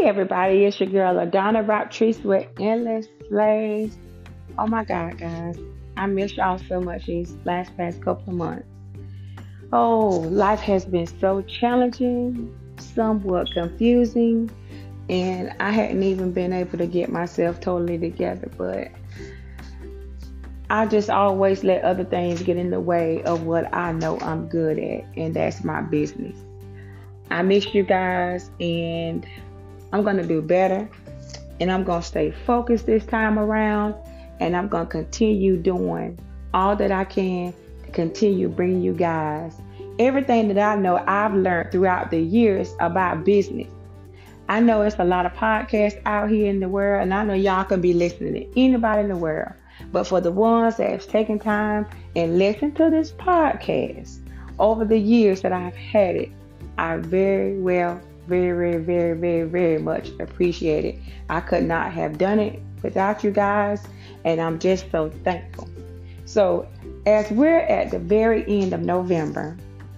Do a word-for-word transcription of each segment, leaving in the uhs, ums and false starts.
everybody, it's your girl Adana Raptrice with Endless Slaves. Oh my God, guys, I miss y'all so much these last past couple of months. Oh, life has been so challenging, somewhat confusing, and I hadn't even been able to get myself totally together. But I just always let other things get in the way of what I know I'm good at, and that's my business. I miss you guys, and I'm going to do better, and I'm going to stay focused this time around, and I'm going to continue doing all that I can to continue bringing you guys everything that I know I've learned throughout the years about business. I know it's a lot of podcasts out here in the world, and I know y'all can be listening to anybody in the world. But for the ones that have taken time and listened to this podcast over the years that I've had it, I very well, very, very, very, very, very much appreciate it. I could not have done it without you guys, and I'm just so thankful. So, as we're at the very end of November,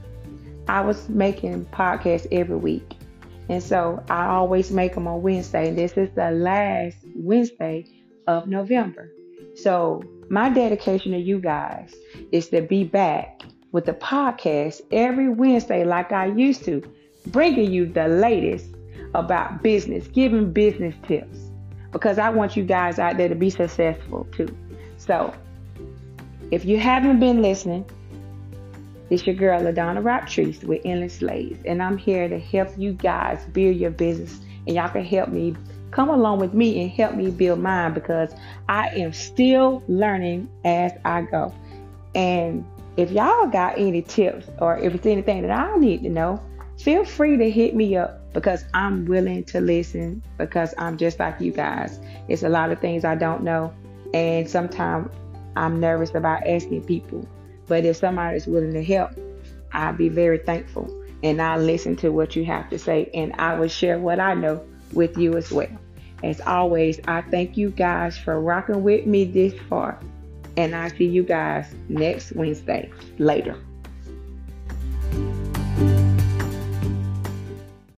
I was making podcasts every week. And so I always make them on Wednesday. And this is the last Wednesday of November. So my dedication to you guys is to be back with the podcast every Wednesday like I used to, bringing you the latest about business, giving business tips, because I want you guys out there to be successful too. So if you haven't been listening, it's your girl, LaDonna Raptrice with Endless Slaves, and I'm here to help you guys build your business, and y'all can help me come along with me and help me build mine, because I am still learning as I go. And if y'all got any tips, or if it's anything that I need to know, feel free to hit me up, because I'm willing to listen, because I'm just like you guys. It's a lot of things I don't know, and sometimes I'm nervous about asking people. But if somebody's willing to help, I'll be very thankful. And I'll listen to what you have to say. And I will share what I know with you as well. As always, I thank you guys for rocking with me this far. And I'll see you guys next Wednesday. Later.